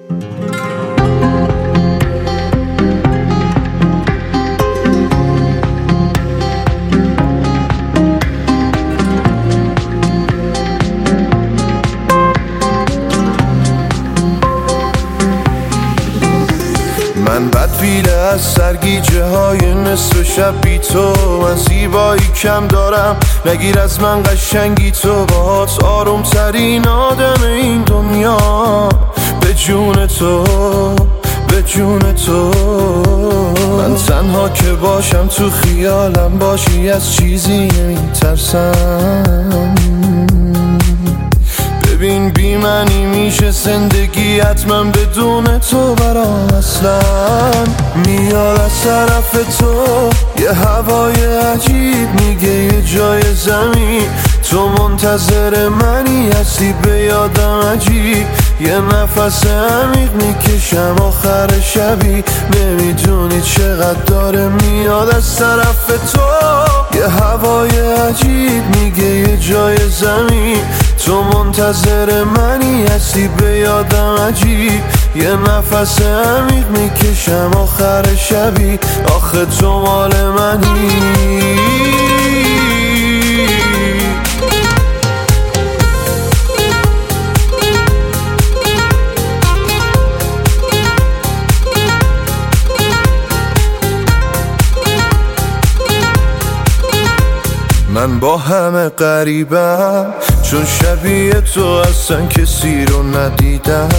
من بدبیله از سرگیجه های نصف شب بی تو، من زیبایی کم دارم نگیر از من قشنگی تو، باهات آروم ترین آدم این دنیا، به جون تو به جون تو. من تنها که باشم تو خیالم باشی از چیزی نمیترسم، ببین بی معنی میشه زندگی حتما بدون تو برام اصلا. میاد از طرف تو یه هوای عجیب میگه یه جای زمین تو منتظر منی، هستی به یادم عجیب، یه نفس عمیق میکشم آخر شبی، نمیدونی چقدر داره میاد از طرف تو یه هوای عجیب میگه یه جای زمین تو منتظر منی، هستی به یادم عجیب، یه نفس عمیق میکشم آخر شبی، آخه تو مال منی. من با همه غریبم چون شبیه تو اصلا کسی رو ندیدم،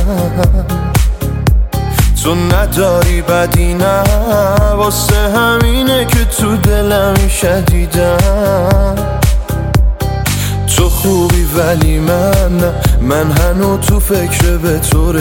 تو نداری بدی نه، واسه همینه که تو دلم شدیدم. تو خوبی ولی من نه، من هنو تو فکر به تو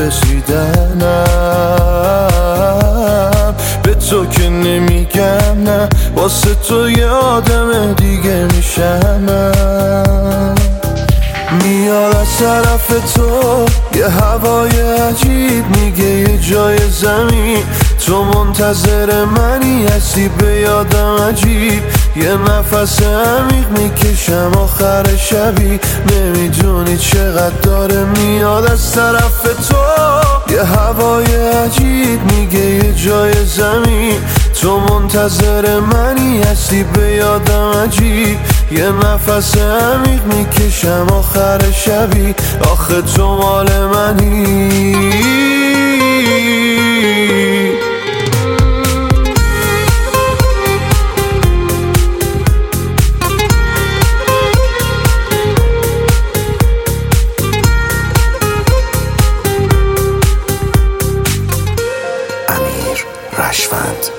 رسیدنم، به تو که نمیگم نه، واسه تو یه آدم دیگه میشم. میاد از طرف تو یه هوای عجیب میگه یه جای زمین تو منتظر منی، هستی به یادم عجیب، یه نفس عمیق میکشم آخر شبی، نمیدونی چقدر داره میاد از طرف تو یه هوای عجیب میگه یه جای زمین تو منتظر منی، هستی به یادم عجیب، یه نفس عمیق میکشم آخر شبی، آخه تو مال منی. امیر رشوند.